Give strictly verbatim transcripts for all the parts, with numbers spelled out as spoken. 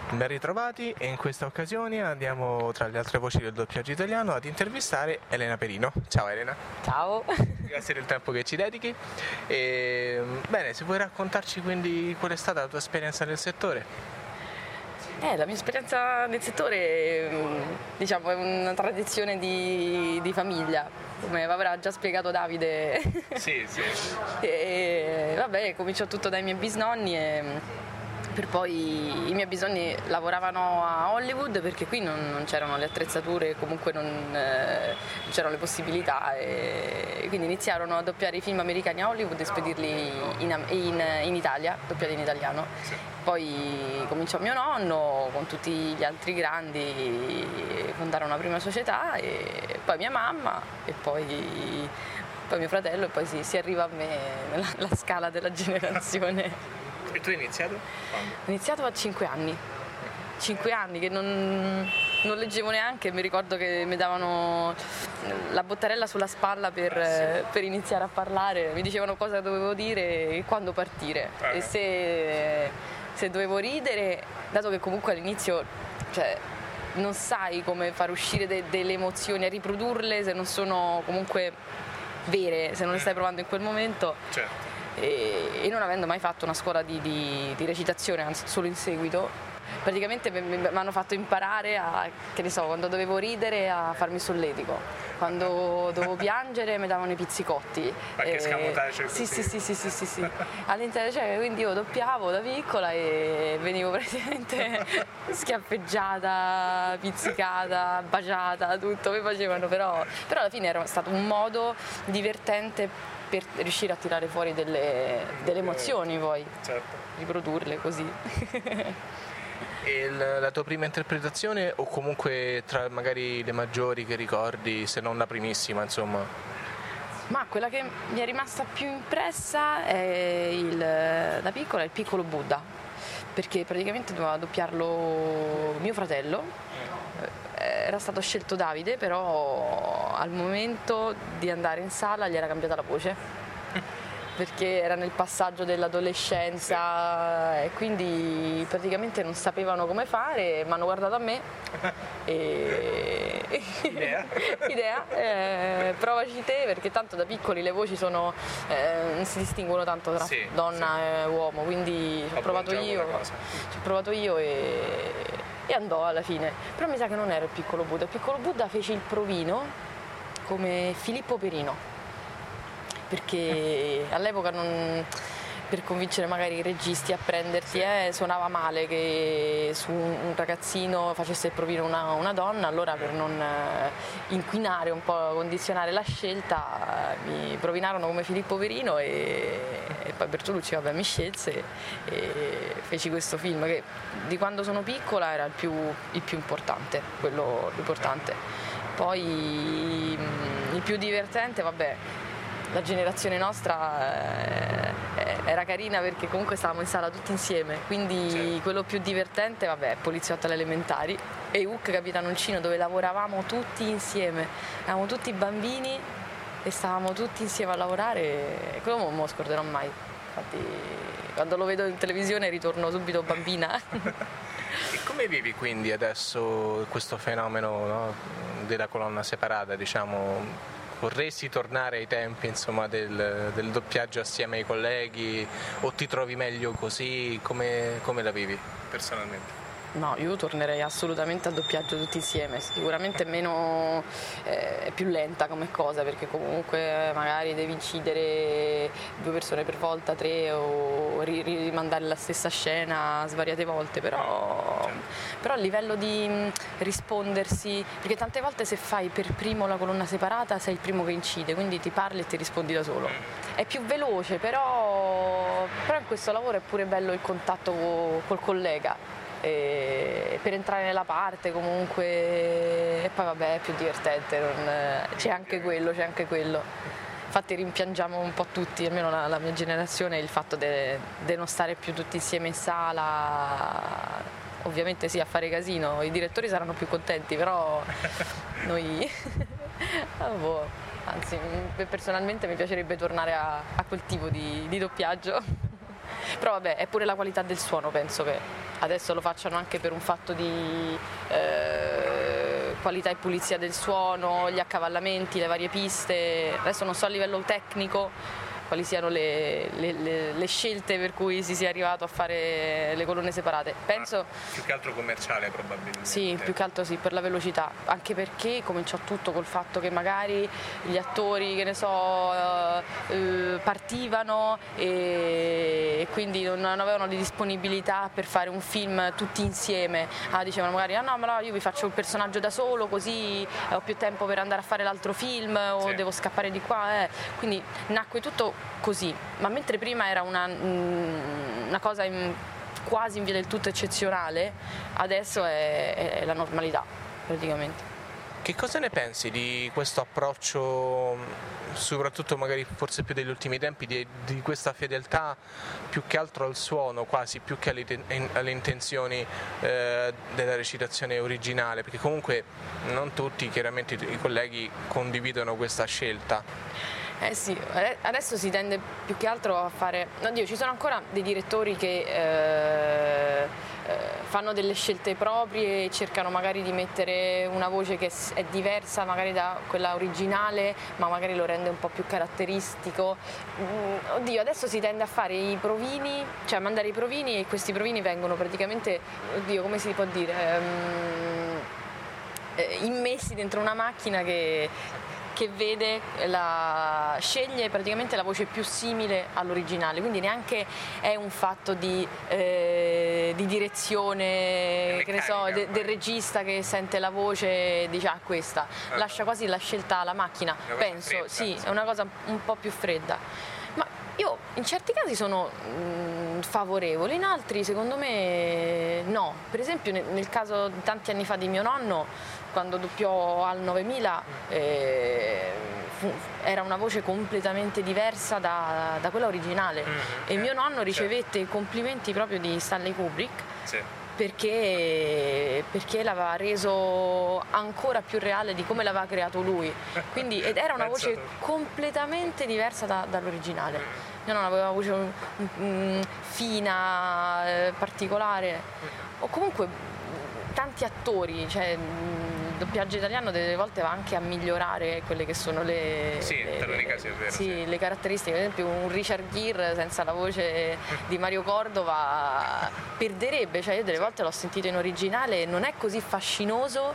Ben ritrovati e in questa occasione andiamo tra le altre voci del doppiaggio italiano ad intervistare Elena Perino. Ciao Elena. Ciao. Grazie del tempo che ci dedichi. E, bene, se vuoi raccontarci quindi qual è stata la tua esperienza nel settore? Eh, la mia esperienza nel settore, diciamo, è una tradizione di, di famiglia, come avrà già spiegato Davide. Sì, sì. E, vabbè, cominciò tutto dai miei bisnonni e per poi i miei bisnonni lavoravano a Hollywood perché qui non, non c'erano le attrezzature, comunque non, eh, non c'erano le possibilità e quindi iniziarono a doppiare i film americani a Hollywood e spedirli in, in, in Italia, doppiati in italiano. Sì. Poi cominciò mio nonno con tutti gli altri grandi, fondarono una prima società e poi mia mamma e poi, poi mio fratello e poi si, si arriva a me nella, nella scala della generazione. E tu hai iniziato? Quando? Ho iniziato a cinque anni, cinque anni che non, non leggevo neanche, mi ricordo che mi davano la bottarella sulla spalla per, ah, sì. per iniziare a parlare, mi dicevano cosa dovevo dire e quando partire ah. e se, se dovevo ridere, dato che comunque all'inizio cioè, non sai come far uscire de, delle emozioni, a riprodurle se non sono comunque vere, se non le stai provando in quel momento. Certo. E non avendo mai fatto una scuola di, di, di recitazione, anzi solo in seguito, praticamente mi hanno fatto imparare a, che ne so, quando dovevo ridere a farmi solletico, quando dovevo piangere mi davano i pizzicotti. Qualche scamotage sì, così. sì, sì, sì, sì, sì, sì. All'interno, cioè, quindi io doppiavo da piccola e venivo praticamente schiaffeggiata, pizzicata, baciata, tutto mi facevano, però, però alla fine era stato un modo divertente per riuscire a tirare fuori delle, delle emozioni poi, certo. Riprodurle così. E la, la tua prima interpretazione o comunque tra magari le maggiori che ricordi, se non la primissima, insomma? Ma quella che mi è rimasta più impressa è il, da piccola, il piccolo Buddha, perché praticamente doveva doppiarlo mio fratello. Era stato scelto Davide, però al momento di andare in sala gli era cambiata la voce perché era nel passaggio dell'adolescenza e quindi praticamente non sapevano come fare, mi hanno guardato a me e idea, idea eh, provaci te, perché tanto da piccoli le voci sono eh, non si distinguono tanto tra sì, donna sì. e uomo, quindi ci ho provato io, ci ho provato io e e andò alla fine, però mi sa che non era il piccolo Buddha, il piccolo Buddha fece il provino come Filippo Perino, perché all'epoca non, per convincere magari i registi a prenderti eh, suonava male che su un ragazzino facesse il provino una, una donna, allora per non eh, inquinare, un po' condizionare la scelta eh, mi provinarono come Filippo Perino e, e poi Bertolucci vabbè, mi scelse e feci questo film che di quando sono piccola era il più, il più importante, quello importante. Poi mh, il più divertente, vabbè, la generazione nostra eh, era carina perché comunque stavamo in sala tutti insieme, quindi certo. Quello più divertente, vabbè, Poliziotto alle elementari e Hook Capitano Uncino, dove lavoravamo tutti insieme, eravamo tutti bambini e stavamo tutti insieme a lavorare e quello non me lo scorderò mai, infatti quando lo vedo in televisione ritorno subito bambina. E come vivi quindi adesso questo fenomeno, no, della colonna separata, diciamo? Vorresti tornare ai tempi, insomma, del, del doppiaggio assieme ai colleghi o ti trovi meglio così? Come, come la vivi personalmente? No, io tornerei assolutamente a doppiaggio tutti insieme, sicuramente meno, eh, più lenta come cosa, perché comunque magari devi incidere due persone per volta, tre, o ri- rimandare la stessa scena svariate volte, però, però a livello di rispondersi, perché tante volte se fai per primo la colonna separata sei il primo che incide, quindi ti parli e ti rispondi da solo. È più veloce, però, però in questo lavoro è pure bello il contatto co- col collega. E per entrare nella parte comunque e poi vabbè è più divertente, non, c'è anche quello, c'è anche quello. Infatti rimpiangiamo un po' tutti, almeno la, la mia generazione, il fatto di non stare più tutti insieme in sala. Ovviamente sì, a fare casino, i direttori saranno più contenti, però noi oh, boh. Anzi, personalmente mi piacerebbe tornare a, a quel tipo di, di doppiaggio. Però vabbè, è pure la qualità del suono, penso che adesso lo facciano anche per un fatto di eh, qualità e pulizia del suono, gli accavallamenti, le varie piste. Adesso non so a livello tecnico quali siano le, le, le, le scelte per cui si sia arrivato a fare le colonne separate. Penso, più che altro commerciale probabilmente. Sì, più che altro sì, per la velocità, anche perché cominciò tutto col fatto che magari gli attori, che ne so, eh, partivano e, e quindi non avevano le disponibilità per fare un film tutti insieme. Ah, dicevano magari, ah no, ma no, io vi faccio il personaggio da solo, così ho più tempo per andare a fare l'altro film o sì. devo scappare di qua. Eh. Quindi nacque tutto così, ma mentre prima era una, una cosa in, quasi in via del tutto eccezionale, adesso è, è la normalità praticamente. Che cosa ne pensi di questo approccio, soprattutto magari forse più degli ultimi tempi, di, di questa fedeltà più che altro al suono, quasi più che alle, alle intenzioni eh, della recitazione originale, perché comunque non tutti, chiaramente i colleghi condividono questa scelta. Eh sì, adesso si tende più che altro a fare, oddio, ci sono ancora dei direttori che eh, eh, fanno delle scelte proprie e cercano magari di mettere una voce che è diversa magari da quella originale, ma magari lo rende un po' più caratteristico. Oddio, adesso si tende a fare i provini, cioè a mandare i provini, e questi provini vengono praticamente, oddio, come si può dire, ehm, eh, immessi dentro una macchina che che vede la, sceglie praticamente la voce più simile all'originale, quindi neanche è un fatto di, eh, di direzione, che ne so, de, del regista che sente la voce e dice ah questa, lascia quasi la scelta alla macchina, penso, fredda, sì, è una cosa un po' più fredda. Ma io in certi casi sono mh, favorevole, in altri secondo me no. Per esempio nel, nel caso tanti anni fa di mio nonno, quando doppiò Al novemila, eh, fu, era una voce completamente diversa da, da quella originale, mm-hmm. e mio nonno ricevette i complimenti proprio di Stanley Kubrick, sì. perché, perché l'aveva reso ancora più reale di come l'aveva creato lui. Quindi, ed era una voce completamente diversa da, dall'originale. Mio nonno aveva una voce um, um, fina, eh, particolare, o comunque tanti attori, cioè il doppiaggio italiano delle volte va anche a migliorare quelle che sono le, sì, le, le, casi, è vero, sì, sì. le caratteristiche. Per esempio un Richard Gere senza la voce di Mario Cordova perderebbe, cioè io delle volte l'ho sentito in originale e non è così fascinoso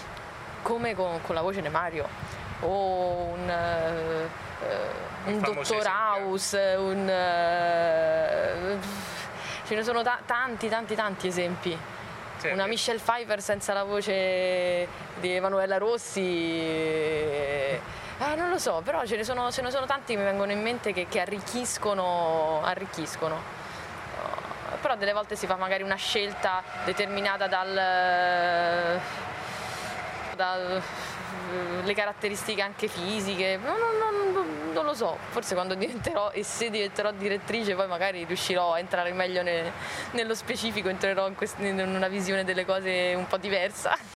come con, con la voce di Mario, o un, uh, un Dottor House, un, uh, ce ne sono ta- tanti tanti tanti esempi. Una Michelle Pfeiffer senza la voce di Emanuela Rossi, eh, non lo so, però ce ne sono, ce ne sono tanti che mi vengono in mente che, che arricchiscono, arricchiscono. Uh, però delle volte si fa magari una scelta determinata dal, dal le caratteristiche anche fisiche, non, non, non, non lo so, forse quando diventerò e se diventerò direttrice poi magari riuscirò a entrare meglio ne, nello specifico, entrerò in, quest- in una visione delle cose un po' diversa.